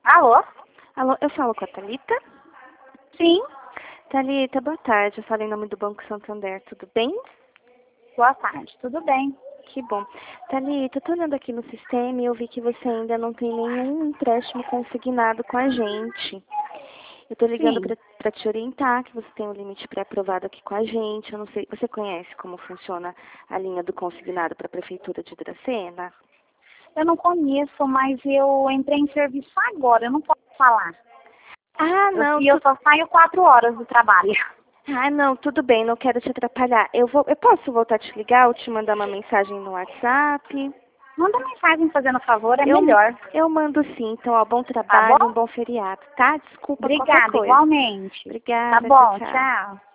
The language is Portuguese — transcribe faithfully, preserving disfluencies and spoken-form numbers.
Alô? Alô, eu falo com a Thalita? Sim. Thalita, boa tarde. Eu falo em nome do Banco Santander, tudo bem? Boa tarde, tudo bem? Que bom. Thalita, eu tô olhando aqui no sistema e eu vi que você ainda não tem nenhum empréstimo consignado com a gente. Eu tô ligando Sim. para te orientar que você tem um limite pré-aprovado aqui com a gente. Eu não sei, você conhece como funciona a linha do consignado para a Prefeitura de Dracena? Eu não conheço, mas eu entrei em serviço agora, eu não posso falar. Ah, Eu, não. e eu Tu... só saio quatro horas do trabalho. Ah, não, tudo bem, não quero te atrapalhar. Eu vou, eu posso voltar a te ligar ou te mandar uma mensagem no WhatsApp? Manda mensagem fazendo favor, é Eu, melhor. eu mando sim, então, ó, bom Tá trabalho, um bom? bom feriado, tá? Desculpa qualquer Obrigada, coisa. igualmente. Tá Obrigada, tchau, bom, tchau. tchau.